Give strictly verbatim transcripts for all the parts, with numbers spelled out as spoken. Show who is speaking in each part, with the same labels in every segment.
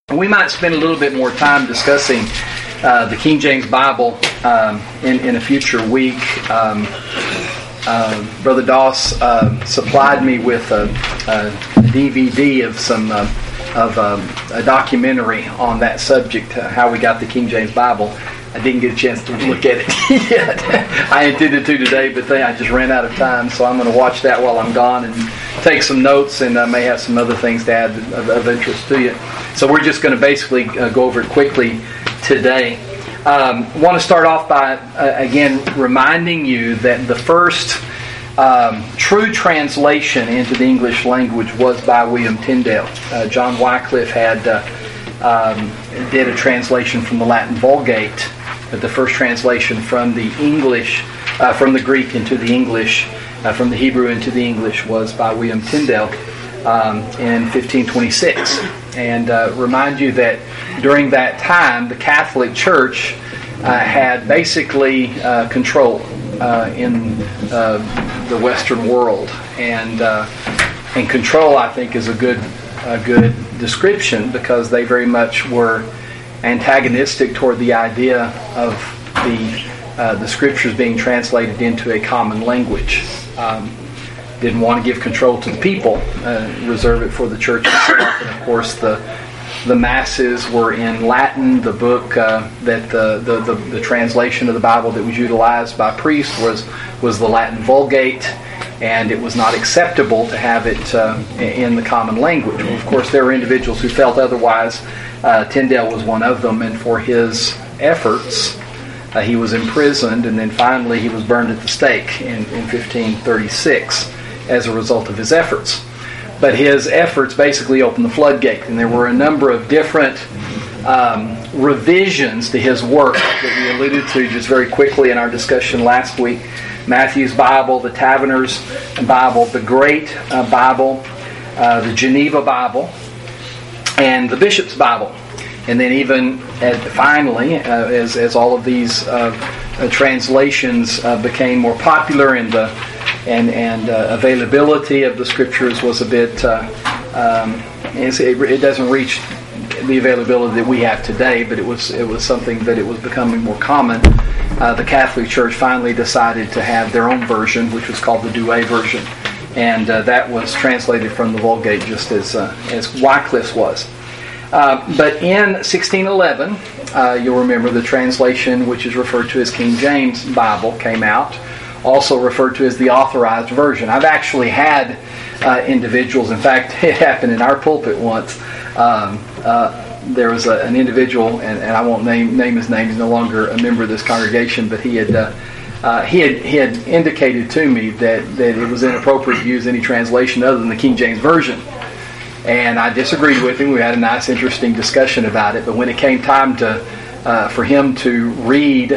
Speaker 1: We might spend a little bit more time discussing uh, the King James Bible um, in, in a future week. Um, uh, Brother Doss uh, supplied me with a, a D V D of some uh, of um, a documentary on that subject, uh, how we got the King James Bible. I didn't get a chance to look at it yet. I intended to today, but then I just ran out of time, so I'm going to watch that while I'm gone and take some notes, and I may have some other things to add of, of interest to you. So we're just going to basically uh, go over it quickly today. Um, I want to start off by, uh, again, reminding you that the first um, true translation into the English language was by William Tyndale. Uh, John Wycliffe had uh, um, did a translation from the Latin Vulgate, but the first translation from the English, uh, from the Greek into the English, uh, from the Hebrew into the English, was by William Tyndale um, in fifteen twenty-six. And uh, remind you that during that time, the Catholic Church uh, had basically uh, control uh, in uh, the Western world, and uh, and control, I think, is a good a good description, because they very much were antagonistic toward the idea of the uh, the scriptures being translated into a common language. Um, didn't want to give control to the people, uh, reserve it for the church itself. And of course, the the masses were in Latin. The book uh, that the, the, the the translation of the Bible that was utilized by priests was was the Latin Vulgate, and it was not acceptable to have it uh, in the common language. Well, of course, there were individuals who felt otherwise. Uh, Tyndale was one of them, and for his efforts, uh, he was imprisoned, and then finally he was burned at the stake in, in fifteen thirty-six as a result of his efforts. But his efforts basically opened the floodgate, and there were a number of different um, revisions to his work that we alluded to just very quickly in our discussion last week. Matthew's Bible, the Taverner's Bible, the Great uh, Bible, uh, the Geneva Bible, and the Bishop's Bible. And then even at, finally, uh, as, as all of these uh, uh, translations uh, became more popular, and the and, and uh, availability of the Scriptures was a bit, uh, um, it, it doesn't reach the availability that we have today, but it was it was something that it was becoming more common. Uh, the Catholic Church finally decided to have their own version, which was called the Douay version, and uh, that was translated from the Vulgate, just as uh, as Wycliffe's was. Uh, but in sixteen eleven, uh, you'll remember the translation, which is referred to as King James Bible, came out, also referred to as the Authorized Version. I've actually had uh, individuals, in fact, it happened in our pulpit once. Um, uh, there was a, an individual, and, and I won't name name his name, he's no longer a member of this congregation, but he had uh, uh, he had he had indicated to me that, that it was inappropriate to use any translation other than the King James Version. And I disagreed with him. We had a nice, interesting discussion about it. But when it came time to uh, for him to read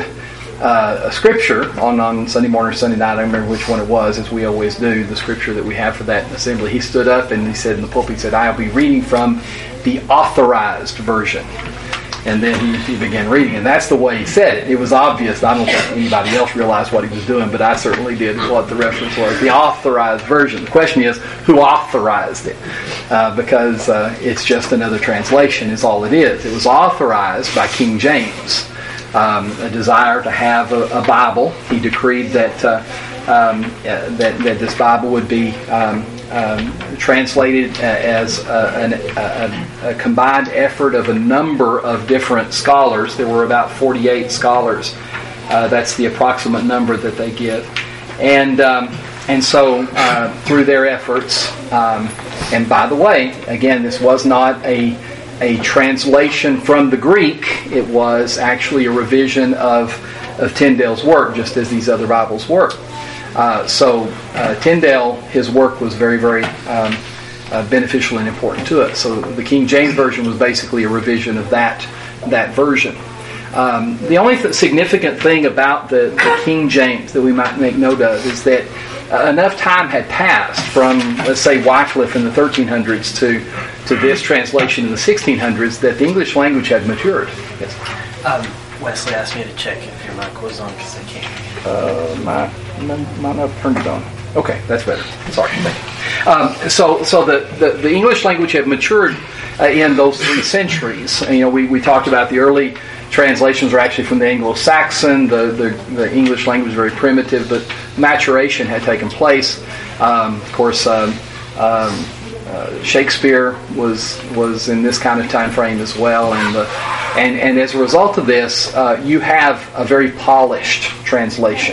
Speaker 1: uh, a scripture on, on Sunday morning or Sunday night, I don't remember which one it was, as we always do, the scripture that we have for that assembly, he stood up and he said in the pulpit, he said, "I'll be reading from the Authorized Version." And then he, he began reading, and that's the way he said it. It was obvious. I don't think anybody else realized what he was doing, but I certainly did what the reference was. The Authorized Version. The question is, who authorized it? Uh, because uh, it's just another translation is all it is. It was authorized by King James. Um, a desire to have a, a Bible. He decreed that, uh, um, uh, that, that this Bible would be um, Um, translated as a, an, a, a combined effort of a number of different scholars. There were about forty-eight scholars. Uh, that's the approximate number that they give. And um, and so uh, through their efforts, um, and by the way, again, this was not a a translation from the Greek. It was actually a revision of, of Tyndale's work, just as these other Bibles were. Uh, so uh, Tyndale, his work was very, very um, uh, beneficial and important to us. So the King James Version was basically a revision of that that version. Um, the only th- significant thing about the, the King James that we might make note of is that uh, enough time had passed from, let's say, Wycliffe in the thirteen hundreds to to this translation in the sixteen hundreds that the English language had matured. Yes.
Speaker 2: Um, Wesley asked me to check if your mic was on because I can't.
Speaker 1: Uh, my, might not have turned it on. Okay, that's better. Sorry. Um, so, so the, the, the English language had matured uh, in those three centuries. And, you know, we, we talked about the early translations are actually from the Anglo-Saxon. The, the, the English language is very primitive, but maturation had taken place. Um, of course, um, um, uh, Shakespeare was was in this kind of time frame as well, and the, and and as a result of this, uh, you have a very polished translation.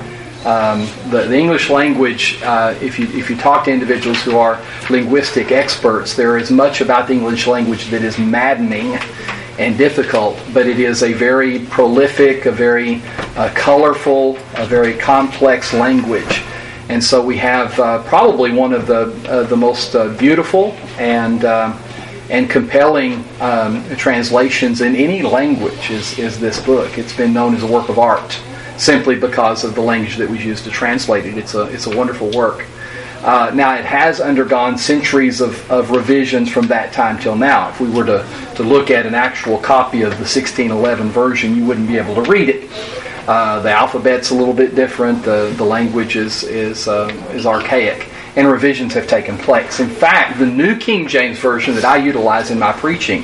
Speaker 1: Um, the, the English language, uh, if you if you talk to individuals who are linguistic experts, there is much about the English language that is maddening and difficult, but it is a very prolific, a very uh, colorful, a very complex language. And so we have uh, probably one of the uh, the most uh, beautiful and uh, and compelling um, translations in any language is, is this book. It's been known as a work of art simply because of the language that was used to translate it. It's a it's a wonderful work. Uh, now, it has undergone centuries of, of revisions from that time till now. If we were to, to look at an actual copy of the sixteen eleven version, you wouldn't be able to read it. Uh, the alphabet's a little bit different. The, the language is is, uh, is archaic. And revisions have taken place. In fact, the New King James Version that I utilize in my preaching,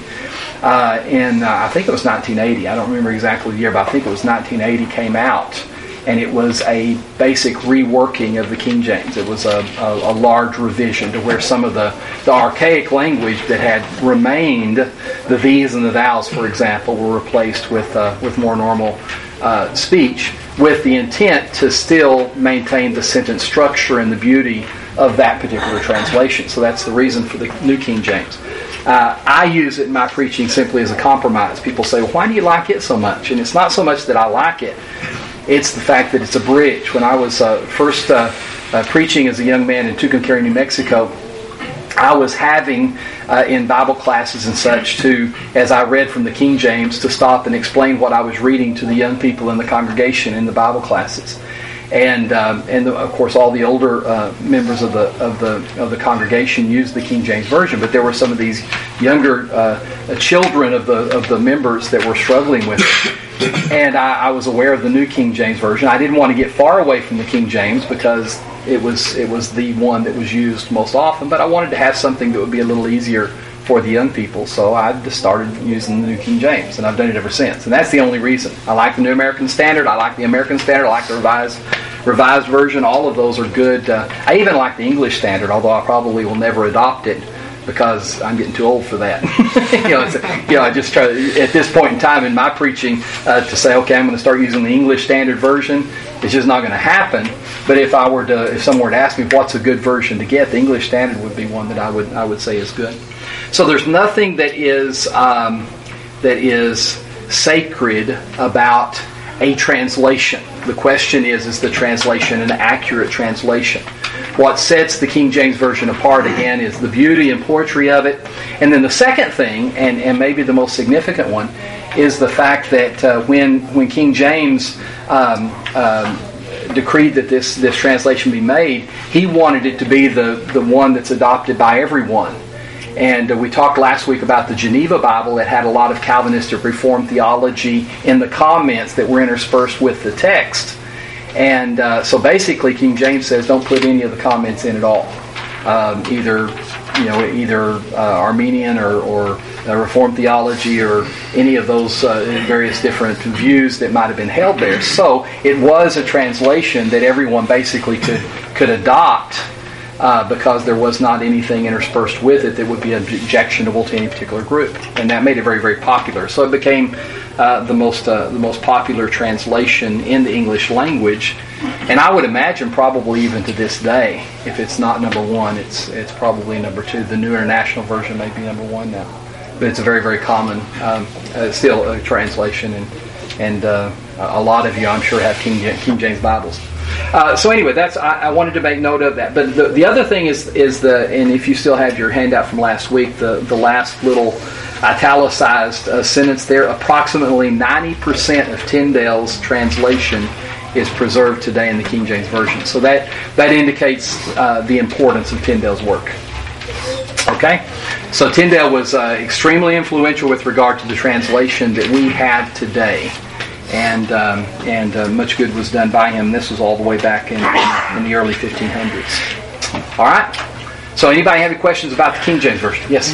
Speaker 1: uh, in uh, I think it was nineteen eighty. I don't remember exactly the year, but I think it was nineteen eighty came out. And it was a basic reworking of the King James. It was a, a, a large revision to where some of the, the archaic language that had remained, the these and the thous, for example, were replaced with uh, with more normal uh, speech, with the intent to still maintain the sentence structure and the beauty of that particular translation. So that's the reason for the New King James. Uh, I use it in my preaching simply as a compromise. People say, well, why do you like it so much? And it's not so much that I like it. It's the fact that it's a bridge. When I was uh, first uh, uh, preaching as a young man in Tucumcari, New Mexico, I was having uh, in Bible classes and such to, as I read from the King James, to stop and explain what I was reading to the young people in the congregation in the Bible classes. And um, and the, of course, all the older uh, members of the of the of the congregation used the King James Version, but there were some of these younger uh, children of the of the members that were struggling with it. And I, I was aware of the New King James Version. I didn't want to get far away from the King James because it was it was the one that was used most often. But I wanted to have something that would be a little easier for the young people, so I just started using the New King James, and I've done it ever since. And that's the only reason. I like the New American Standard. I like the American Standard. I like the Revised Revised Version. All of those are good. Uh, I even like the English Standard, although I probably will never adopt it because I'm getting too old for that. you know, it's a, you know, I just try to, at this point in time in my preaching uh, to say, okay, I'm going to start using the English Standard Version. It's just not going to happen. But if I were to, if someone were to ask me what's a good version to get, the English Standard would be one that I would I would say is good. So there's nothing that is um, that is sacred about a translation. The question is, is the translation an accurate translation? What sets the King James Version apart, again, is the beauty and poetry of it. And then the second thing, and, and maybe the most significant one, is the fact that uh, when when King James um, um, decreed that this, this translation be made, he wanted it to be the, the one that's adopted by everyone. And uh, we talked last week about the Geneva Bible that had a lot of Calvinistic Reformed theology in the comments that were interspersed with the text. And uh, so basically King James says don't put any of the comments in at all. Um, either you know, either uh, Armenian or, or uh, Reformed theology or any of those uh, various different views that might have been held there. So it was a translation that everyone basically could could adopt uh, because there was not anything interspersed with it that would be objectionable to any particular group, and that made it very, very popular. So it became uh, the most uh, the most popular translation in the English language. And I would imagine probably even to this day, if it's not number one, it's it's probably number two. The New International Version may be number one now. But it's a very, very common, um, uh, still a translation. And and uh, a lot of you, I'm sure, have King, King James Bibles. Uh, so anyway, that's I, I wanted to make note of that. But the, the other thing is, is the, and if you still have your handout from last week, the, the last little italicized uh, sentence there, approximately ninety percent of Tyndale's translation is preserved today in the King James Version. So that that indicates uh, the importance of Tyndale's work. Okay? So Tyndale was uh, extremely influential with regard to the translation that we have today. And um, and uh, much good was done by him. This was all the way back in, in, in the early fifteen hundreds. All right? So anybody have any questions about the King James Version? Yes?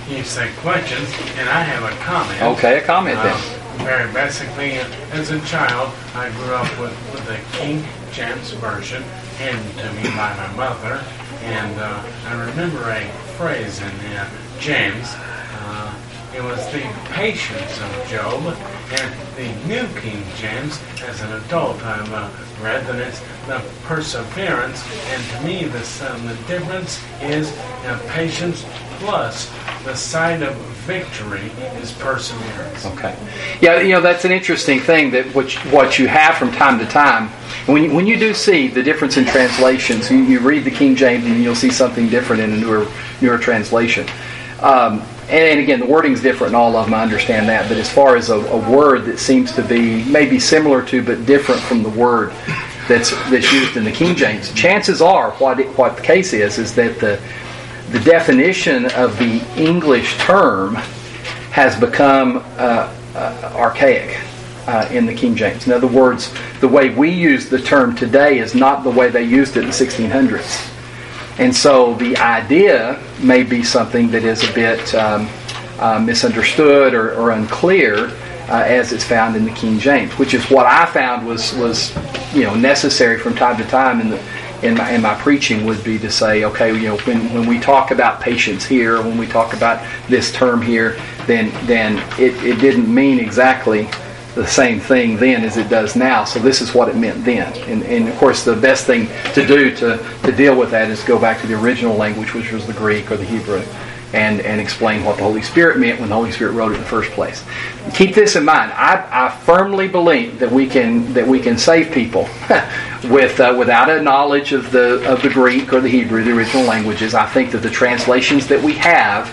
Speaker 3: you say questions, and I have a comment.
Speaker 1: Okay, a comment then.
Speaker 3: Uh, very basically, as a child, I grew up with, with the King James Version handed to me by my mother, and uh, I remember a phrase in uh, James. Uh, it was the patience of Job, and the New King James, as an adult, I've uh, read that it's the perseverance, and to me, the, um, the difference is uh, patience plus the side of victory is perseverance.
Speaker 1: Okay. Yeah, you know, that's an interesting thing, that what you, what you have from time to time, when you, when you do see the difference in translations, you, you read the King James and you'll see something different in a newer, newer translation. Um, and, and again, the wording's different in all of them, I understand that, but as far as a, a word that seems to be maybe similar to but different from the word that's that's used in the King James, chances are what it, what the case is is that the the definition of the English term has become uh, uh, archaic uh, in the King James. In other words, the way we use the term today is not the way they used it in the sixteen hundreds. And so the idea may be something that is a bit um, uh, misunderstood or, or unclear uh, as it's found in the King James, which is what I found was was you know necessary from time to time in the in my in my preaching would be to say, okay, you know, when, when we talk about patience here, when we talk about this term here, then then it, it didn't mean exactly the same thing then as it does now. So this is what it meant then. And, and of course, the best thing to do to, to deal with that is go back to the original language, which was the Greek or the Hebrew, and, and explain what the Holy Spirit meant when the Holy Spirit wrote it in the first place. Keep this in mind. I, I firmly believe that we can that we can save people with uh, without a knowledge of the of the Greek or the Hebrew, the original languages. I think that the translations that we have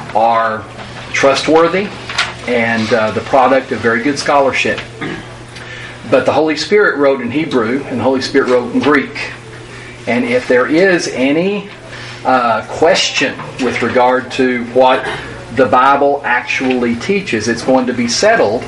Speaker 1: are trustworthy and uh, the product of very good scholarship. But the Holy Spirit wrote in Hebrew and the Holy Spirit wrote in Greek. And if there is any uh, question with regard to what the Bible actually teaches, it's going to be settled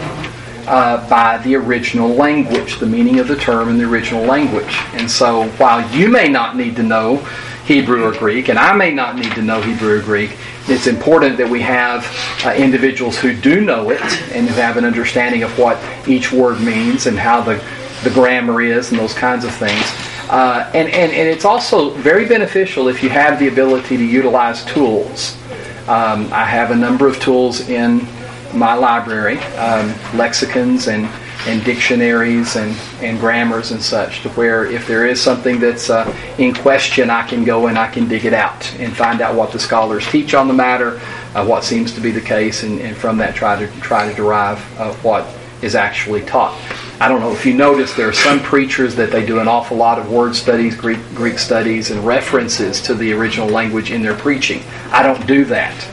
Speaker 1: uh, by the original language, the meaning of the term in the original language. And so while you may not need to know Hebrew or Greek, and I may not need to know Hebrew or Greek, it's important that we have uh, individuals who do know it and who have an understanding of what each word means and how the, the grammar is and those kinds of things. Uh, and, and, and it's also very beneficial if you have the ability to utilize tools. Um, I have a number of tools in my library, um, lexicons and and dictionaries and, and grammars and such, to where if there is something that's uh, in question, I can go and I can dig it out and find out what the scholars teach on the matter, uh, what seems to be the case, and, and from that try to try to derive uh, what is actually taught. I don't know if you notice, there are some preachers that they do an awful lot of word studies, Greek Greek studies, and references to the original language in their preaching. I don't do that.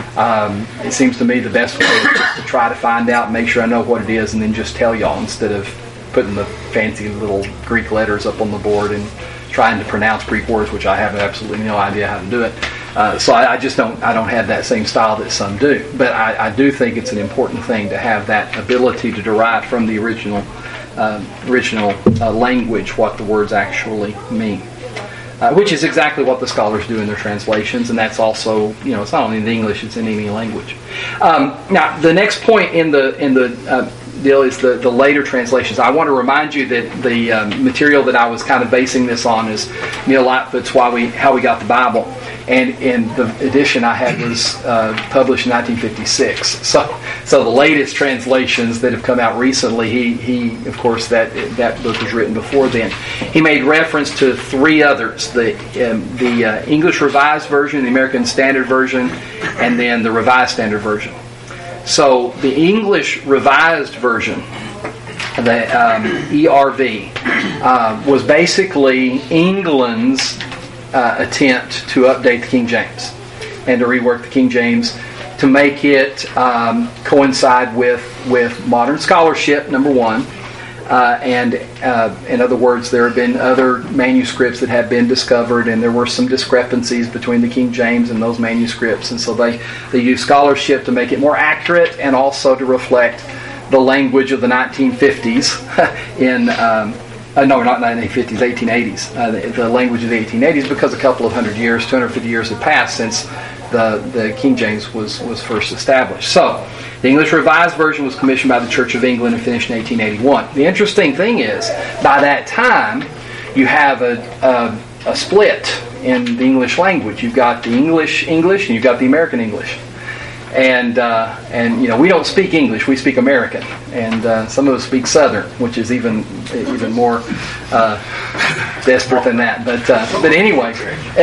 Speaker 1: Um, it seems to me the best way is just to try to find out, make sure I know what it is, and then just tell y'all instead of putting the fancy little Greek letters up on the board and trying to pronounce Greek words, which I have absolutely no idea how to do it. Uh, so I, I just don't I don't have that same style that some do. But I, I do think it's an important thing to have that ability to derive from the original uh, original uh, language what the words actually mean. Uh, which is exactly what the scholars do in their translations, and that's also, you know, it's not only in English, it's in any language. Um, now, the next point in the in the uh, deal is the, the later translations. I want to remind you that the um, material that I was kind of basing this on is Neil Lightfoot's Why We How We Got the Bible, and in the edition I had was uh, published in nineteen fifty-six. So, so the latest translations that have come out recently, he he of course that that book was written before then. He made reference to three others: the um, the uh, English Revised Version, the American Standard Version, and then the Revised Standard Version. So the English Revised Version, the um, E R V, uh, was basically England's uh, attempt to update the King James and to rework the King James to make it um, coincide with, with modern scholarship, number one. Uh, and uh, in other words, there have been other manuscripts that have been discovered, and there were some discrepancies between the King James and those manuscripts, and so they, they used scholarship to make it more accurate and also to reflect the language of the nineteen fifties in um, uh, no, not nineteen fifties, eighteen eighties, uh, the, the language of the eighteen eighties, because a couple of hundred years, two hundred fifty years had passed since the, the King James was, was first established. So, the English Revised Version was commissioned by the Church of England and finished in eighteen eighty-one. The interesting thing is, by that time, you have a, a, a split in the English language. You've got the English English and you've got the American English. And, uh, and you know, we don't speak English, we speak American. And uh, some of us speak Southern, which is even even more uh, desperate than that. But, uh, but anyway,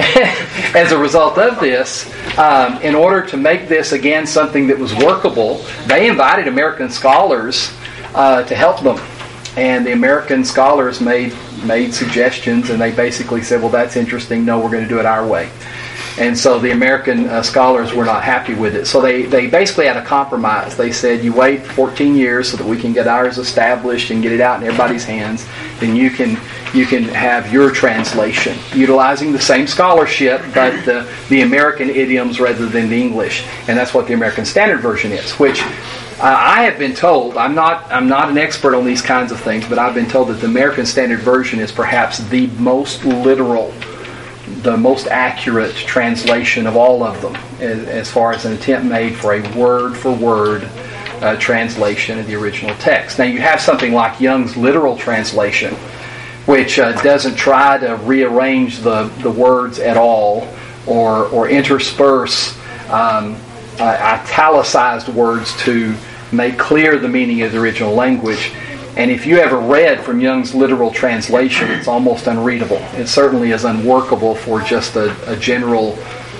Speaker 1: as a result of this, um, in order to make this, again, something that was workable, they invited American scholars uh, to help them. And the American scholars made made suggestions, and they basically said, well, that's interesting. No, we're going to do it our way. And so the American uh, scholars were not happy with it. So they, they basically had a compromise. They said, you wait fourteen years so that we can get ours established and get it out in everybody's hands. Then you can you can have your translation, utilizing the same scholarship, but the, the American idioms rather than the English. And that's what the American Standard Version is, which uh, I have been told, I'm not I'm not an expert on these kinds of things, but I've been told that the American Standard Version is perhaps the most literal, the most accurate translation of all of them, as, as far as an attempt made for a word-for-word uh, translation of the original text. Now, you have something like Young's literal translation, which uh, doesn't try to rearrange the, the words at all, or, or intersperse um, uh, italicized words to make clear the meaning of the original language. And if you ever read from Young's literal translation, it's almost unreadable. It certainly is unworkable for just a, a general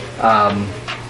Speaker 1: um,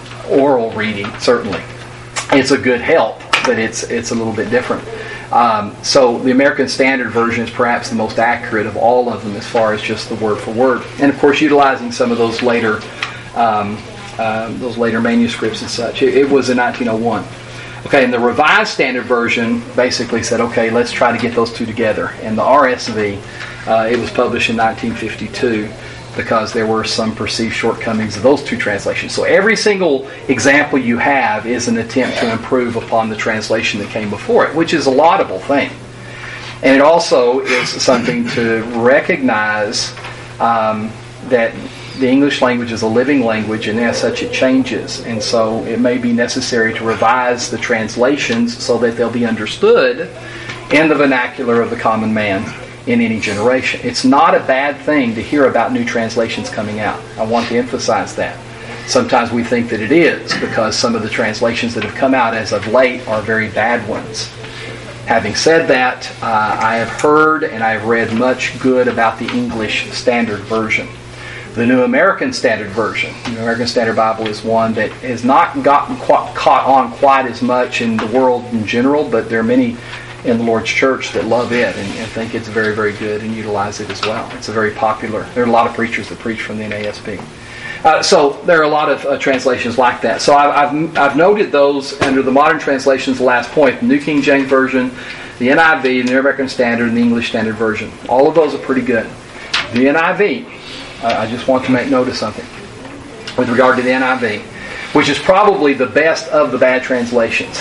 Speaker 1: oral reading, certainly. It's a good help, but it's it's a little bit different. Um, so the American Standard Version is perhaps the most accurate of all of them as far as just the word for word. And of course, utilizing some of those later um, uh, those later manuscripts and such. It, it was in nineteen oh one. Okay, and the Revised Standard Version basically said, okay, let's try to get those two together. And the R S V, uh, it was published in nineteen fifty-two because there were some perceived shortcomings of those two translations. So every single example you have is an attempt to improve upon the translation that came before it, which is a laudable thing. And it also is something to recognize um, that the English language is a living language, and as such it changes. And so it may be necessary to revise the translations so that they'll be understood in the vernacular of the common man in any generation. It's not a bad thing to hear about new translations coming out. I want to emphasize that. Sometimes we think that it is, because some of the translations that have come out as of late are very bad ones. Having said that, uh, I have heard and I have read much good about the English Standard Version. The New American Standard Version, the New American Standard Bible, is one that has not gotten quite, caught on quite as much in the world in general, but there are many in the Lord's church that love it and, and think it's very, very good and utilize it as well. It's a very popular. There are a lot of preachers that preach from the N A S B. Uh, so there are a lot of uh, translations like that. So I've, I've I've noted those under the modern translations. The last point: the New King James Version, the N I V, the New American Standard, and the English Standard Version. All of those are pretty good. The N I V. I just want to make note of something with regard to the N I V, which is probably the best of the bad translations.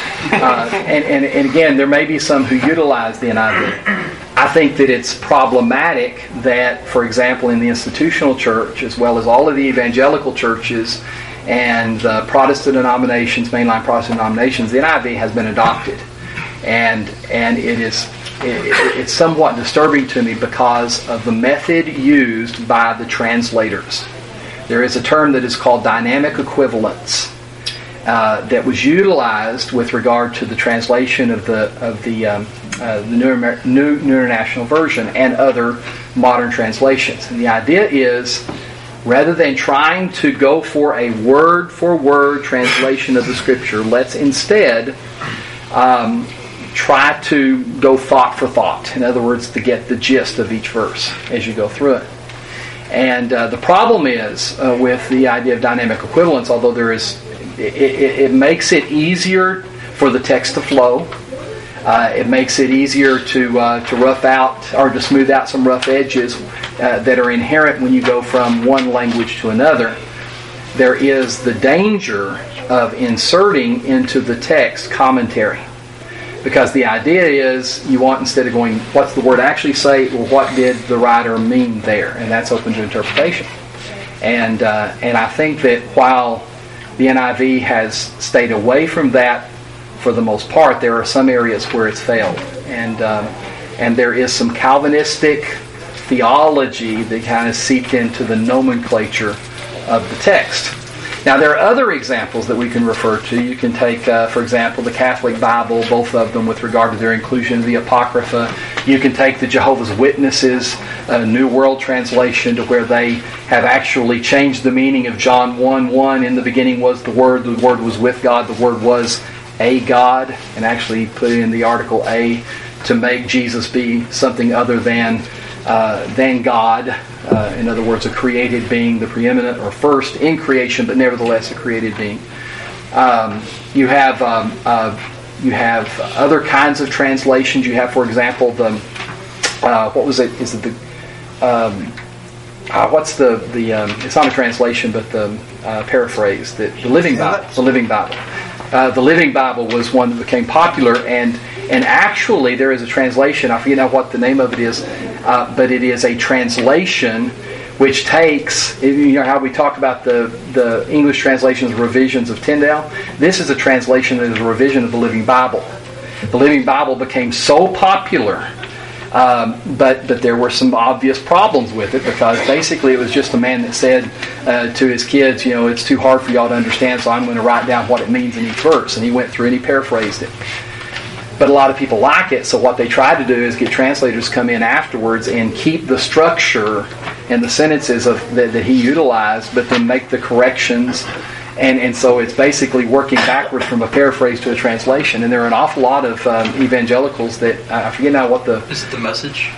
Speaker 1: uh, and, and, and again, there may be some who utilize the N I V. I think that it's problematic that, for example, in the institutional church, as well as all of the evangelical churches and the Protestant denominations, mainline Protestant denominations, the N I V has been adopted. And, and it is... It, it's somewhat disturbing to me because of the method used by the translators. There is a term that is called dynamic equivalence uh, that was utilized with regard to the translation of the of the um, uh, the New, Amer- New New International Version and other modern translations. And the idea is, rather than trying to go for a word-for-word translation of the Scripture, let's instead Um, try to go thought for thought. In other words, to get the gist of each verse as you go through it. And uh, the problem is uh, with the idea of dynamic equivalence, although there is, it, it, it makes it easier for the text to flow. Uh, it makes it easier to uh, to rough out or to smooth out some rough edges uh, that are inherent when you go from one language to another. There is the danger of inserting into the text commentary. Because the idea is you want, instead of going, what's the word actually say, well, what did the writer mean there? And that's open to interpretation. And uh, and I think that while the N I V has stayed away from that for the most part. There are some areas where it's failed. And, um, and there is some Calvinistic theology that kind of seeped into the nomenclature of the text. Now, there are other examples that we can refer to. You can take, uh, for example, the Catholic Bible, both of them with regard to their inclusion of the Apocrypha. You can take the Jehovah's Witnesses uh, New World Translation, to where they have actually changed the meaning of John one one. In the beginning was the Word, the Word was with God, the Word was a God, and actually put in the article a to make Jesus be something other than uh, than God. Uh, in other words, a created being, the preeminent or first in creation, but nevertheless a created being. Um, you have um, uh, you have other kinds of translations. You have, for example, the uh, what was it? Is it the um, uh, what's the the? Um, it's not a translation, but the uh, paraphrase. The, the Living Bible. The Living Bible. Uh, the Living Bible was one that became popular, and and actually there is a translation. I forget now what the name of it is, uh, but it is a translation which takes, you know how we talk about the, the English translations, revisions of Tyndale? This is a translation that is a revision of the Living Bible. The Living Bible became so popular, um, but but there were some obvious problems with it, because basically it was just a man that said uh, to his kids, you know, it's too hard for y'all to understand, so I'm going to write down what it means in each verse. And he went through and he paraphrased it. But a lot of people like it, so what they try to do is get translators to come in afterwards and keep the structure and the sentences of that, that he utilized, but then make the corrections. And and so it's basically working backwards from a paraphrase to a translation. And there are an awful lot of um, evangelicals that, I forget now what the...
Speaker 4: Is it the Message?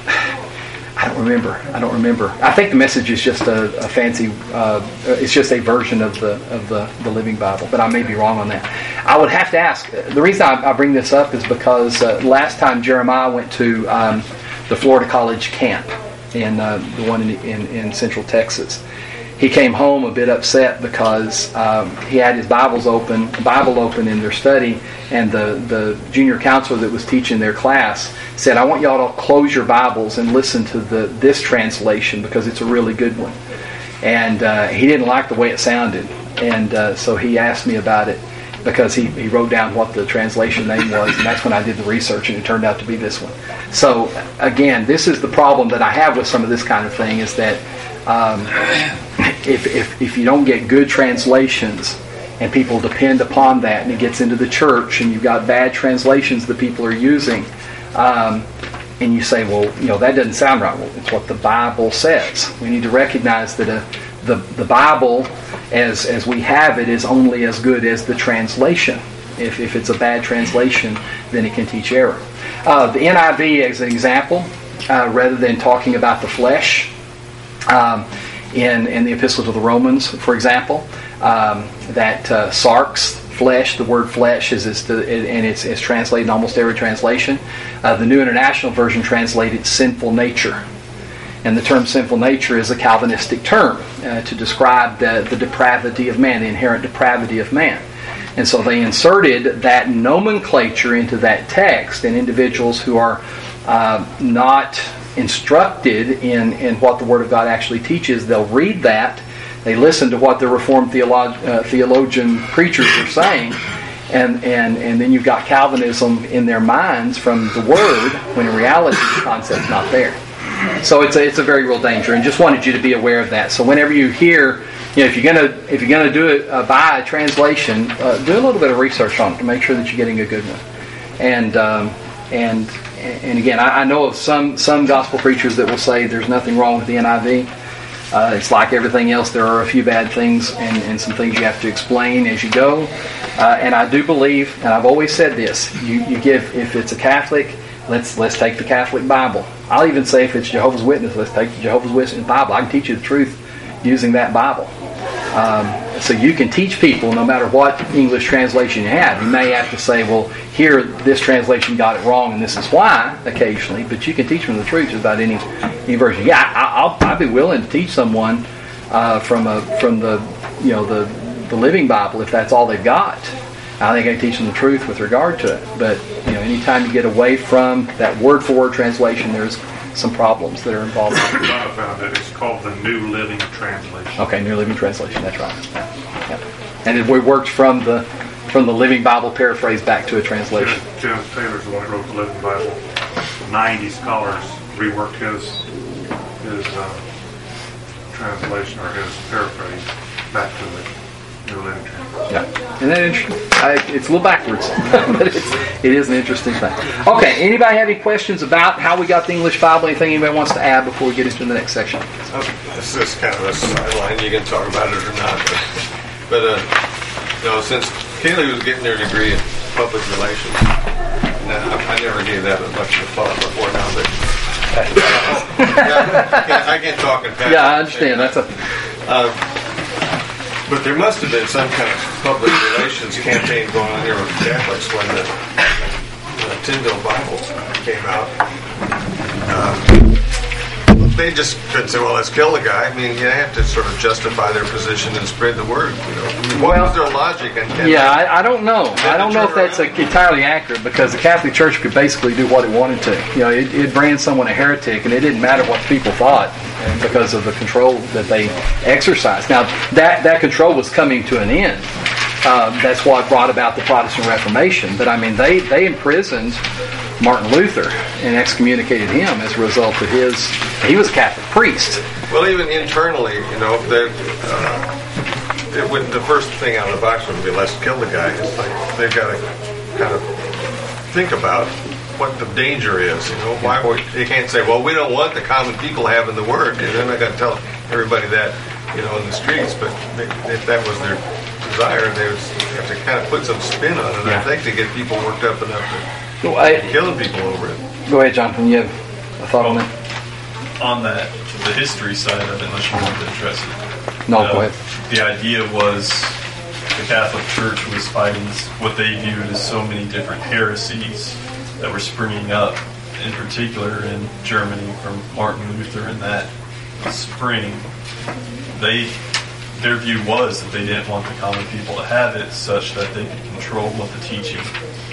Speaker 1: I don't remember. I don't remember. I think the Message is just a, a fancy. Uh, it's just a version of the of the, the Living Bible, but I may be wrong on that. I would have to ask. The reason I, I bring this up is because uh, last time Jeremiah went to um, the Florida College camp, in uh, the one in, in in Central Texas, he came home a bit upset because um, he had his Bibles open, Bible open in their study, and the, the junior counselor that was teaching their class said, I want y'all to close your Bibles and listen to the this translation because it's a really good one. And uh, he didn't like the way it sounded, and uh, so he asked me about it because he, he wrote down what the translation name was, and that's when I did the research, and it turned out to be this one. So again, this is the problem that I have with some of this kind of thing, is that um, if, if if you don't get good translations and people depend upon that, and it gets into the church, and you've got bad translations that people are using, um, and you say, well, you know, that doesn't sound right. Well, it's what the Bible says. We need to recognize that a, the the Bible, as as we have it, is only as good as the translation. If if it's a bad translation, then it can teach error. Uh, the N I V, as an example, uh, rather than talking about the flesh, um, in in the Epistle to the Romans, for example, um, that uh, sarx, flesh, the word flesh is, is the, and it's, it's translated in almost every translation. Uh, the New International Version translated sinful nature. And the term sinful nature is a Calvinistic term uh, to describe the, the depravity of man, the inherent depravity of man. And so they inserted that nomenclature into that text, and individuals who are uh, not instructed in, in what the Word of God actually teaches, they'll read that, they listen to what the Reformed theolog- uh, theologian preachers are saying, and, and, and then you've got Calvinism in their minds from the Word, when in reality the concept's not there. So it's a, it's a very real danger, and just wanted you to be aware of that. So whenever you hear, you know, if you're gonna if you're gonna do it, uh, buy a translation, uh, do a little bit of research on it to make sure that you're getting a good one. And um, and and again, I, I know of some some gospel preachers that will say there's nothing wrong with the N I V. Uh, it's like everything else. There are a few bad things and, and some things you have to explain as you go. Uh, and I do believe, and I've always said this: you you give, if it's a Catholic, let's let's take the Catholic Bible. I'll even say if it's Jehovah's Witness, let's take the Jehovah's Witness Bible. I can teach you the truth using that Bible. Um, so you can teach people no matter what English translation you have. You may have to say, well, here, this translation got it wrong and this is why, occasionally, but you can teach them the truth just about any, any version. Yeah, I, I'll, I'd be willing to teach someone uh, from a, from the, you know, the, the Living Bible if that's all they've got. I think I can teach them the truth with regard to it. But, you know, anytime you get away from that word-for-word translation, there's some problems that are involved.
Speaker 5: I found it. It's called the New Living Translation.
Speaker 1: Okay, New Living Translation. That's right. Yeah. Yeah. And we worked from the from the Living Bible paraphrase back to a translation.
Speaker 4: James Taylor's the one that wrote the Living Bible. Ninety scholars reworked his his uh, translation or his paraphrase back to the New Living Translation.
Speaker 1: Yeah, isn't that interesting? I, it's a little backwards, but it's, it is an interesting thing. Okay, anybody have any questions about how we got the English Bible? Anything anybody wants to add before we get into the next section?
Speaker 5: Okay. This is kind of a sideline. You can talk about it or not. But, but uh, you know, since Kaylee was getting her degree in public relations, now, I never gave that much of a thought before now, but uh, I, can't, I can't talk in past.
Speaker 1: Yeah, I understand. That's a.
Speaker 5: Uh, but there must have been some kind of public relations campaign going on here with Catholics when the, the Tyndale Bible came out. Uh, they just couldn't say, well, let's kill the guy. I mean, you have to sort of justify their position and spread the word. You know, what
Speaker 1: well,
Speaker 5: was their logic? And, and
Speaker 1: yeah, I, I don't know. I don't know if that's a, entirely accurate, because the Catholic Church could basically do what it wanted to. You know, it, it brand someone a heretic, and it didn't matter what people thought because of the control that they exercised. Now, that that control was coming to an end. Uh, that's what brought about the Protestant Reformation. But I mean, they they imprisoned Martin Luther and excommunicated him as a result of his. He was a Catholic priest.
Speaker 5: Well, even internally, you know, they, uh, it would, the first thing out of the box would be let's kill the guy. It's like they've got to kind of think about what the danger is. You know, why would, they can't say, well, we don't want the common people having the word. And they're not going to tell everybody that, you know, in the streets. But they, if that was their desire, they would have to kind of put some spin on it. Yeah. I think to get people worked up enough to well, I, killing people over it.
Speaker 1: Go ahead, Jonathan. You have a thought on that?
Speaker 6: On that, the history side of it, unless you want to address it.
Speaker 1: No,
Speaker 6: uh,
Speaker 1: go ahead.
Speaker 6: The idea was the Catholic Church was fighting what they viewed as so many different heresies that were springing up, in particular in Germany from Martin Luther and that spring. They, their view was that they didn't want the common people to have it, such that they could control what the teaching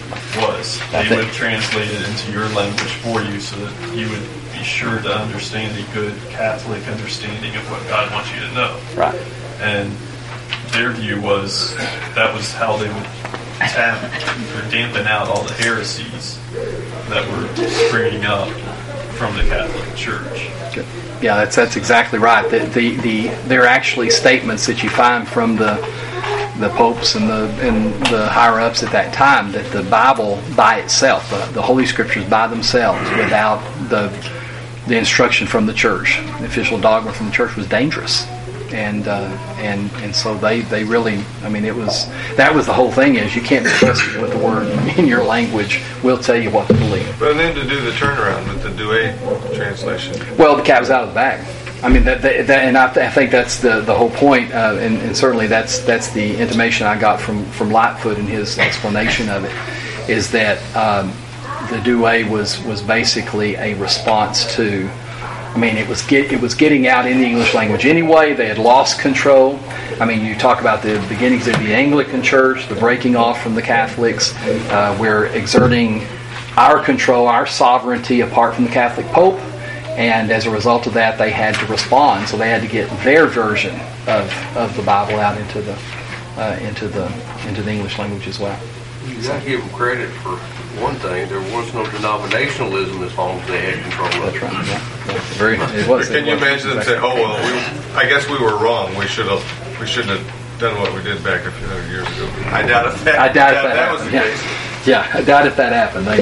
Speaker 6: was. They would translate it into your language for you so that you would be sure to understand a good Catholic understanding of what God wants you to know.
Speaker 1: Right.
Speaker 6: And their view was that was how they would tap or dampen out all the heresies that were springing up from the Catholic Church.
Speaker 1: Yeah, that's that's exactly right. The, the the there are actually statements that you find from the the popes and the and the higher ups at that time that the Bible by itself, the, the Holy Scriptures by themselves, without the the instruction from the church, the official dogma from the church, was dangerous. And uh, and and so they, they really, I mean, it was that was the whole thing is you can't be trusted with the word in your language. We'll tell you what to believe.
Speaker 5: But then to do the turnaround with the Douay translation.
Speaker 1: Well, the cat was out of the bag. I mean, that, that, that and I, th- I think that's the, the whole point, uh, and, and certainly that's that's the intimation I got from, from Lightfoot in his explanation of it, is that um, the Douay was was basically a response to. I mean, it was get, it was getting out in the English language anyway. They had lost control. I mean, you talk about the beginnings of the Anglican Church, the breaking off from the Catholics. Uh, we're exerting our control, our sovereignty apart from the Catholic Pope. And as a result of that, they had to respond. So they had to get their version of, of the Bible out into the uh, into the into the English language as well.
Speaker 7: You got to give them credit for one thing. There was no denominationalism as long as they had control of it.
Speaker 1: That's right. Yeah. Yeah. Very. It was.
Speaker 5: Can
Speaker 1: it
Speaker 5: you
Speaker 1: was
Speaker 5: imagine them
Speaker 1: exactly.
Speaker 5: say, "Oh well, we, I guess we were wrong. We should have we shouldn't have done what we did back a few hundred years ago." I doubt if that.
Speaker 1: I doubt if
Speaker 5: that,
Speaker 1: that,
Speaker 5: that was the
Speaker 1: yeah.
Speaker 5: case.
Speaker 1: Yeah, I doubt if that happened. They,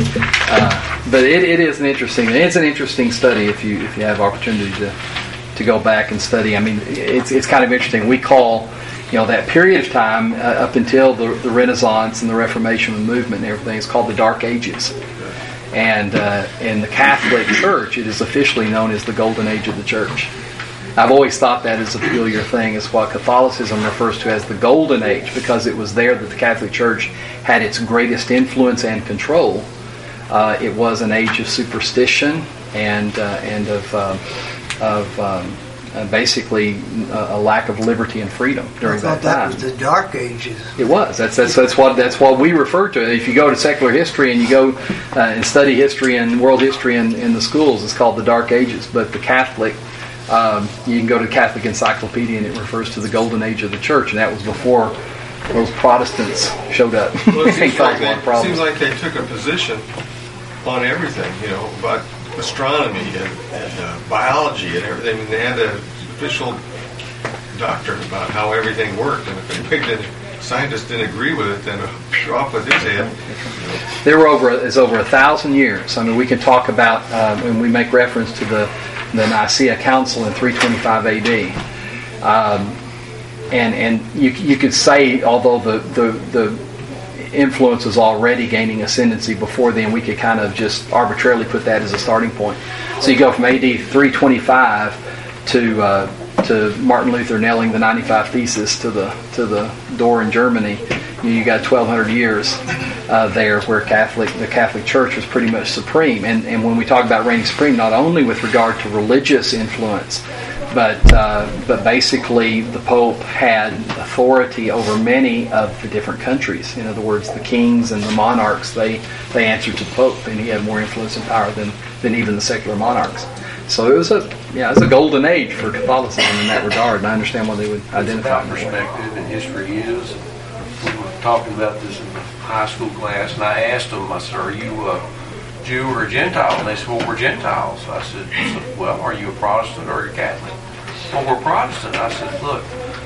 Speaker 1: uh, but it, it is an interesting. It's an interesting study if you if you have opportunity to to go back and study. I mean, it's it's kind of interesting. We call, you know, that period of time uh, up until the, the Renaissance and the Reformation movement and everything is called the Dark Ages. And uh, in the Catholic Church, it is officially known as the Golden Age of the Church. I've always thought that is a peculiar thing. It's what Catholicism refers to as the Golden Age, because it was there that the Catholic Church had its greatest influence and control. Uh, it was an age of superstition and uh, and of uh, of um, uh, basically a, a lack of liberty and freedom during
Speaker 8: I thought
Speaker 1: that time.
Speaker 8: That was the Dark Ages.
Speaker 1: It was. That's that's that's what that's what we refer to it. If you go to secular history and you go uh, and study history and world history in, in the schools, it's called the Dark Ages. But the Catholic, um, you can go to Catholic Encyclopedia and it refers to the Golden Age of the Church, and that was before those Protestants showed up
Speaker 5: Well, it
Speaker 1: and
Speaker 5: seems like,
Speaker 1: caused a lot
Speaker 5: they,
Speaker 1: of problems.
Speaker 5: seems like they took a position on everything, you know, about astronomy and, and uh, biology and everything. And they had an official doctrine about how everything worked. And if anybody didn't, scientists didn't agree with it, then off with his head. You know.
Speaker 1: There were over is over a thousand years. I mean, we can talk about uh, when we make reference to the the Nicaea Council in three twenty-five A D. Um, and and you you could say, although the the the influence was already gaining ascendancy before then, we could kind of just arbitrarily put that as a starting point. So you go from A D three twenty-five to uh, to Martin Luther nailing the ninety-five Thesis to the to the door in Germany. You, you got twelve hundred years uh, there where Catholic the Catholic Church was pretty much supreme. And and when we talk about reigning supreme, not only with regard to religious influence, but uh, but basically the Pope had authority over many of the different countries. In other words, the kings and the monarchs, they they answered to the Pope, and he had more influence and power than than even the secular monarchs. So it was a yeah, it was a golden age for Catholicism in that regard, and I understand why they would identify
Speaker 7: It's
Speaker 1: it.
Speaker 7: about perspective, and history is. We were talking about this in the high school class, and I asked them, I said, are you a Jew or a Gentile? And they said, well, we're Gentiles. I said, well, are you a Protestant or a Catholic? Well, we're Protestant. I said, look,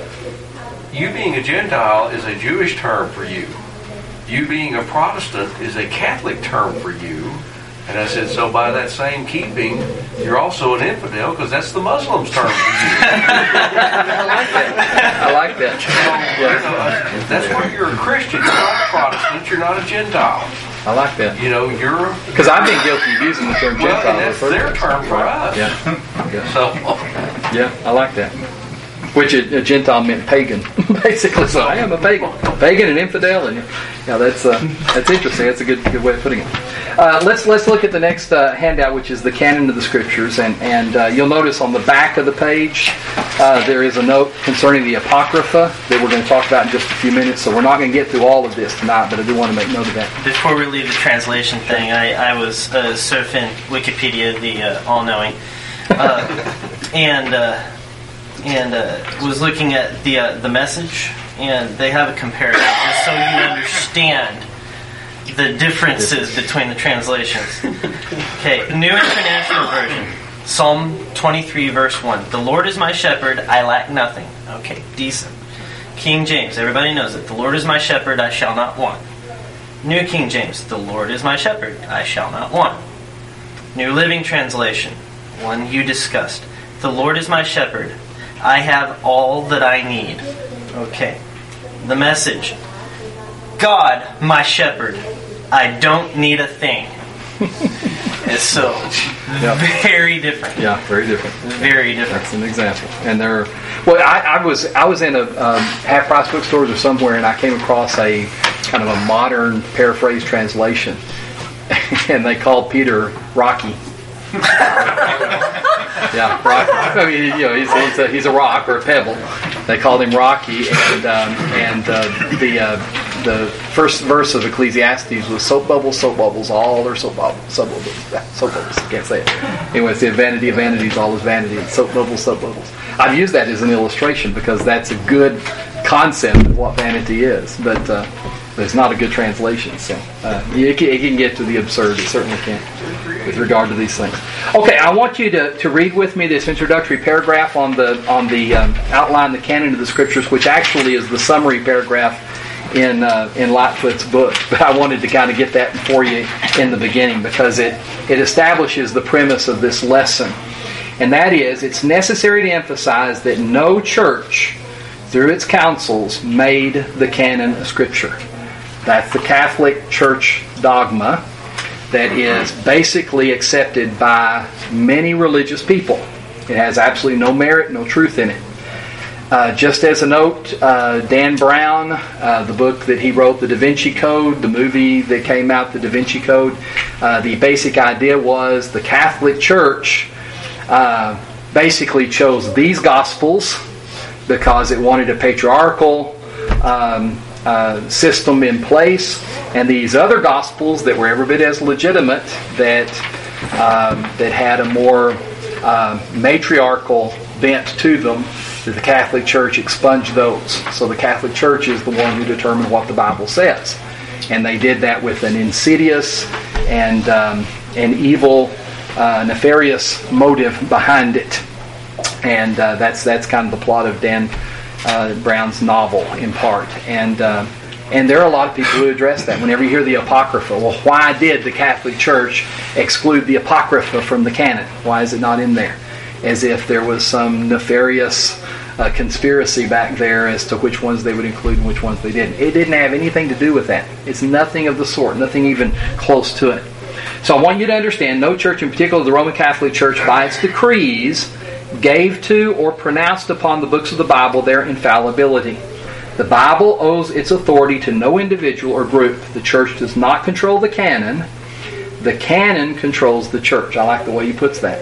Speaker 7: you being a Gentile is a Jewish term for you. You being a Protestant is a Catholic term for you. And I said, so by that same keeping, you're also an infidel because that's the Muslims' term for you.
Speaker 1: I like that. I like that.
Speaker 7: You know, that's why you're a Christian. You're not a Protestant. You're not a Gentile.
Speaker 1: I like that.
Speaker 7: You know, you're...
Speaker 1: Because I've been guilty of using the term
Speaker 7: Well,
Speaker 1: Gentile.
Speaker 7: and that's their term for us.
Speaker 1: Yeah. Yeah.
Speaker 7: So,
Speaker 1: Yeah, I like that. Which a, a Gentile meant pagan, basically. So I am a pagan, pagan and infidel, and yeah, that's uh, that's interesting. That's a good good way of putting it. Uh, let's let's look at the next uh, handout, which is the canon of the Scriptures, and and uh, you'll notice on the back of the page uh, there is a note concerning the Apocrypha that we're going to talk about in just a few minutes. So we're not going to get through all of this tonight, but I do want to make note of that.
Speaker 2: Before we leave the translation thing, I, I was uh, surfing Wikipedia, the uh, all-knowing, uh, and uh, and uh, was looking at the uh, the Message, and they have a comparative just so you understand the differences between the translations. Okay, New International Version, Psalm twenty-three, verse one. The Lord is my shepherd, I lack nothing. Okay, decent. King James, everybody knows it. The Lord is my shepherd, I shall not want. New King James, the Lord is my shepherd, I shall not want. New Living Translation, one you discussed. The Lord is my shepherd, I have all that I need. Okay. The Message, God, my shepherd, I don't need a thing. And so,
Speaker 1: Yeah.
Speaker 2: very different.
Speaker 1: Yeah, very different.
Speaker 2: Very different.
Speaker 1: That's an example. And there, well, I, I was I was in a um, half-price bookstores or somewhere, and I came across a kind of a modern paraphrase translation, and they called Peter Rocky. Yeah, Rocky. I mean, you know, he's, he's, a, he's a rock or a pebble. They called him Rocky, and um, and uh, the uh, the first verse of Ecclesiastes was soap bubbles, soap bubbles, all are soap bubbles, soap bubbles, soap bubbles. I can't say it. Anyway, it's the vanity of vanities, all is vanity. It's soap bubbles, soap bubbles. I've used that as an illustration because that's a good concept of what vanity is, but uh, it's not a good translation. So uh, it, can, it can get to the absurd. It certainly can with regard to these things. Okay, I want you to, to read with me this introductory paragraph on the on the um, outline, the canon of the Scriptures, which actually is the summary paragraph in uh, in Lightfoot's book. But I wanted to kind of get that for you in the beginning because it it establishes the premise of this lesson, and that is it's necessary to emphasize that no church through its councils made the canon of Scripture. That's the Catholic Church dogma that is basically accepted by many religious people. It has absolutely no merit, no truth in it. Uh, just as a note, uh, Dan Brown, uh, the book that he wrote, The Da Vinci Code, the movie that came out, The Da Vinci Code, uh, the basic idea was the Catholic Church uh, basically chose these Gospels because it wanted a patriarchal um, uh, system in place, and these other Gospels that were every bit as legitimate, that um, that had a more uh, matriarchal bent to them, that the Catholic Church expunged those. So the Catholic Church is the one who determined what the Bible says. And they did that with an insidious and um, an evil, uh, nefarious motive behind it. And uh, that's that's kind of the plot of Dan uh, Brown's novel, in part. And uh, and there are a lot of people who address that. Whenever you hear the Apocrypha, well, why did the Catholic Church exclude the Apocrypha from the canon? Why is it not in there? As if there was some nefarious uh, conspiracy back there as to which ones they would include and which ones they didn't. It didn't have anything to do with that. It's nothing of the sort, nothing even close to it. So I want you to understand, no church, in particular the Roman Catholic Church, by its decrees, gave to or pronounced upon the books of the Bible their infallibility. The Bible owes its authority to no individual or group. The church does not control the canon. The canon controls the church. I like the way he puts that.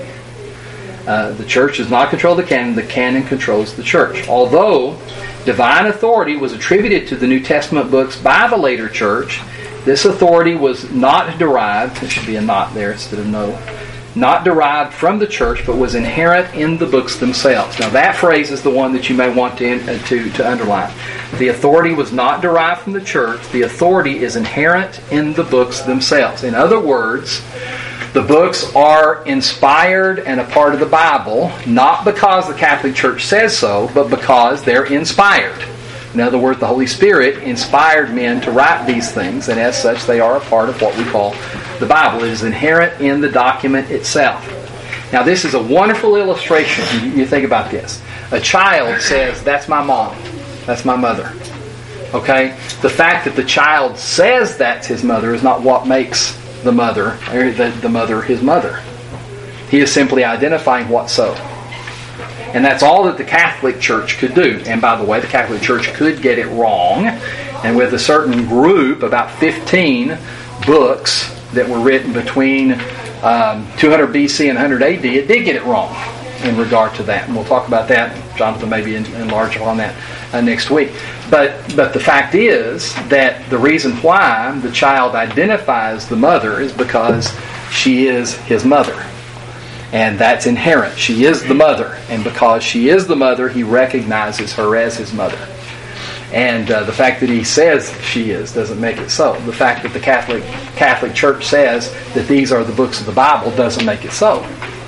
Speaker 1: Uh, the church does not control the canon. The canon controls the church. Although divine authority was attributed to the New Testament books by the later church, this authority was not derived, there should be a not there instead of no, not derived from the church, but was inherent in the books themselves. Now that phrase is the one that you may want to, uh, to, to underline. The authority was not derived from the church. The authority is inherent in the books themselves. In other words, the books are inspired and a part of the Bible, not because the Catholic Church says so, but because they're inspired. In other words, the Holy Spirit inspired men to write these things, and as such, they are a part of what we call the Bible. It is inherent in the document itself. Now, this is a wonderful illustration. You think about this. A child says, "That's my mom. That's my mother." Okay? The fact that the child says that's his mother is not what makes the mother, or the, the mother, his mother. He is simply identifying what's so. And that's all that the Catholic Church could do. And by the way, the Catholic Church could get it wrong. And with a certain group, about fifteen books that were written between um, two hundred B C and one hundred A D, it did get it wrong in regard to that. And we'll talk about that. Jonathan may be enlarge upon that uh, next week. But but the fact is that the reason why the child identifies the mother is because she is his mother. And that's inherent. She is the mother. And because she is the mother, he recognizes her as his mother. And uh, the fact that he says she is doesn't make it so. The fact that the Catholic Catholic Church says that these are the books of the Bible doesn't make it so.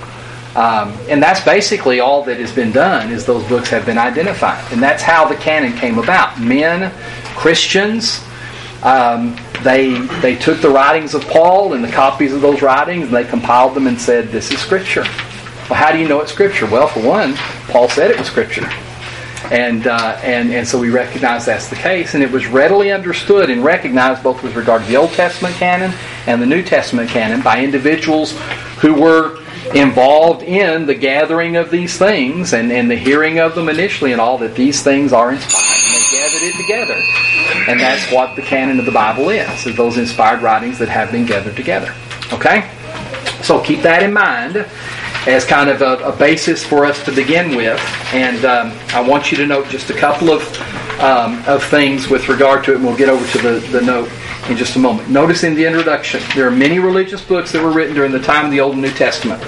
Speaker 1: Um, and that's basically all that has been done, is those books have been identified. And that's how the canon came about. Men, Christians, um, they they took the writings of Paul and the copies of those writings, and they compiled them and said, this is Scripture. Well, how do you know it's Scripture? Well, for one, Paul said it was Scripture. And, uh, and, and so we recognize that's the case. And it was readily understood and recognized both with regard to the Old Testament canon and the New Testament canon by individuals who were involved in the gathering of these things and, and the hearing of them initially and all, that these things are inspired, and they gathered it together. And that's what the canon of the Bible is, is those inspired writings that have been gathered together. Okay? So keep that in mind as kind of a, a basis for us to begin with. And um, I want you to note just a couple of um, of things with regard to it, and we'll get over to the, the note in just a moment. Notice in the introduction, there are many religious books that were written during the time of the Old and New Testament.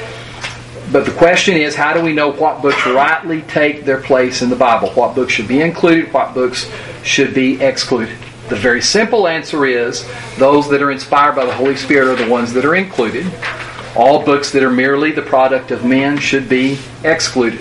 Speaker 1: But the question is, how do we know what books rightly take their place in the Bible? What books should be included? What books should be excluded? The very simple answer is, those that are inspired by the Holy Spirit are the ones that are included. All books that are merely the product of men should be excluded.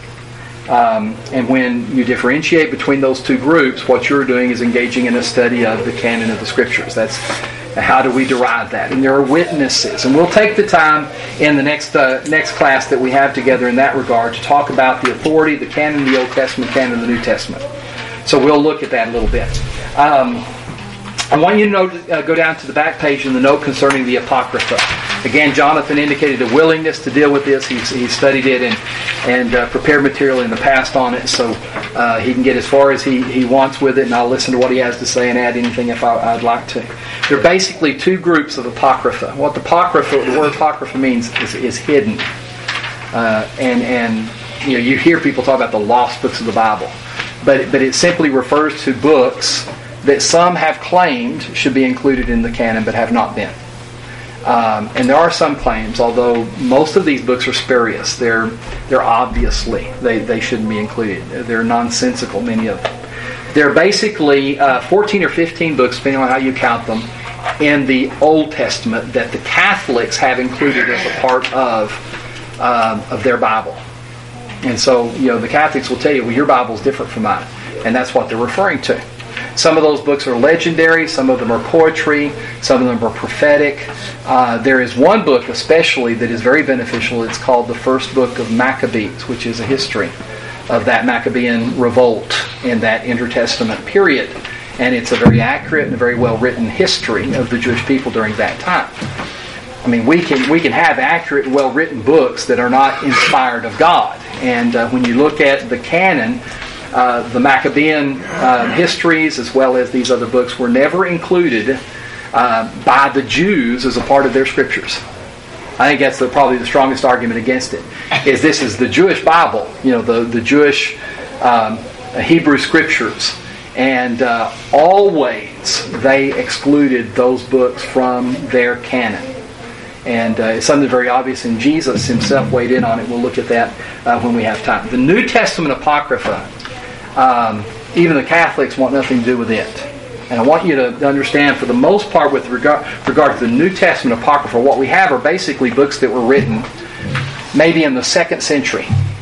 Speaker 1: Um, and when you differentiate between those two groups, what you're doing is engaging in a study of the canon of the Scriptures. That's how do we derive that? And there are witnesses. And we'll take the time in the next uh, next class that we have together in that regard to talk about the authority, the canon of the Old Testament, canon of the New Testament. So we'll look at that a little bit. Um, I want you to note, uh, go down to the back page in the note concerning the Apocrypha. Again, Jonathan indicated a willingness to deal with this. He's, he's studied it and, and uh, prepared material in the past on it, so uh, he can get as far as he, he wants with it, and I'll listen to what he has to say and add anything if I, I'd like to. There are basically two groups of Apocrypha. What the Apocrypha, the word Apocrypha means is, is hidden. Uh, and, and you know, you hear people talk about the lost books of the Bible, but, but it simply refers to books that some have claimed should be included in the canon but have not been. Um, and there are some claims, although most of these books are spurious. They're they're obviously they, they shouldn't be included. They're nonsensical, many of them. There are basically uh, fourteen or fifteen books, depending on how you count them, in the Old Testament that the Catholics have included as a part of um, of their Bible. And so, you know, the Catholics will tell you, well, your Bible is different from mine. And that's what they're referring to. Some of those books are legendary. Some of them are poetry. Some of them are prophetic. Uh, there is one book especially that is very beneficial. It's called the First Book of Maccabees, which is a history of that Maccabean revolt in that intertestament period. And it's a very accurate and a very well-written history of the Jewish people during that time. I mean, we can we can have accurate and well-written books that are not inspired of God. And uh, when you look at the canon, uh, the Maccabean uh, histories as well as these other books were never included uh, by the Jews as a part of their scriptures. I think that's the, probably the strongest argument against it. Is this is the Jewish Bible, you know, the the Jewish um, Hebrew scriptures, and uh, always they excluded those books from their canon. And uh, it's something very obvious, and Jesus himself weighed in on it. We'll look at that uh, when we have time. The New Testament Apocrypha, um, even the Catholics want nothing to do with it. And I want you to understand, for the most part, with regard, regard to the New Testament Apocrypha, what we have are basically books that were written maybe in the second century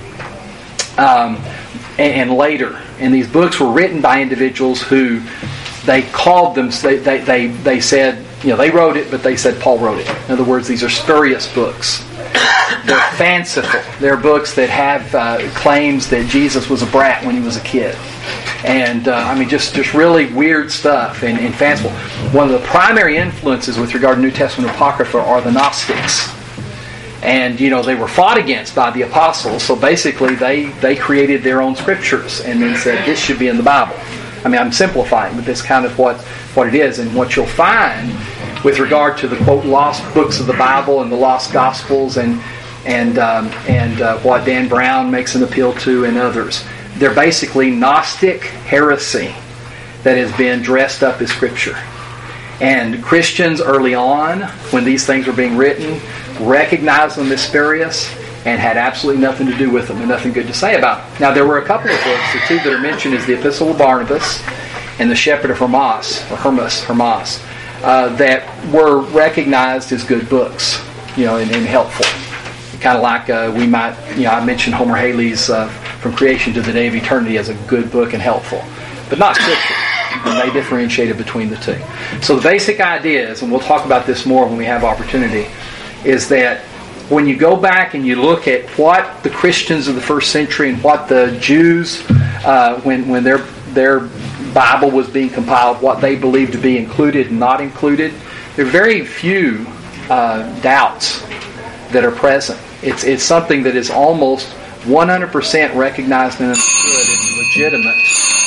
Speaker 1: um, and, and later. And these books were written by individuals who they called them, they, they, they, they said, you know, they wrote it, but they said Paul wrote it. In other words, these are spurious books. They're fanciful. They're books that have uh, claims that Jesus was a brat when he was a kid. And, uh, I mean, just, just really weird stuff and, and fanciful. One of the primary influences with regard to New Testament Apocrypha are the Gnostics. And, you know, they were fought against by the apostles. So basically, they, they created their own scriptures and then said, this should be in the Bible. I mean, I'm simplifying, but that's kind of what, what it is. And what you'll find with regard to the, quote, lost books of the Bible and the lost Gospels and and um, and uh, what Dan Brown makes an appeal to and others, they're basically Gnostic heresy that has been dressed up as Scripture. And Christians early on, when these things were being written, recognized them as spurious and had absolutely nothing to do with them and nothing good to say about them. Now, there were a couple of books. The two that are mentioned is the Epistle of Barnabas and the Shepherd of Hermas, or Hermas, Hermas, uh, that were recognized as good books, you know, and, and helpful. Kind of like uh, we might, you know, I mentioned Homer Haley's uh, From Creation to the Day of Eternity as a good book and helpful, but not Scripture. And they differentiated between the two. So the basic idea is, and we'll talk about this more when we have opportunity, is that when you go back and you look at what the Christians of the first century and what the Jews, uh, when when their their Bible was being compiled, what they believed to be included and not included, there are very few uh, doubts that are present. It's it's something that is almost one hundred percent recognized and understood as legitimate.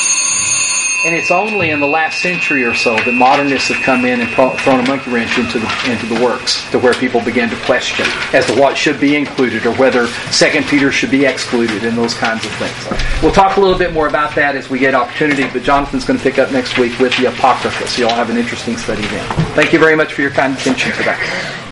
Speaker 1: And it's only in the last century or so that modernists have come in and thrown a monkey wrench into the into the works, to where people begin to question as to what should be included or whether Second Peter should be excluded and those kinds of things. We'll talk a little bit more about that as we get opportunity, but Jonathan's going to pick up next week with the Apocrypha, so you'll have an interesting study then. Thank you very much for your kind attention today.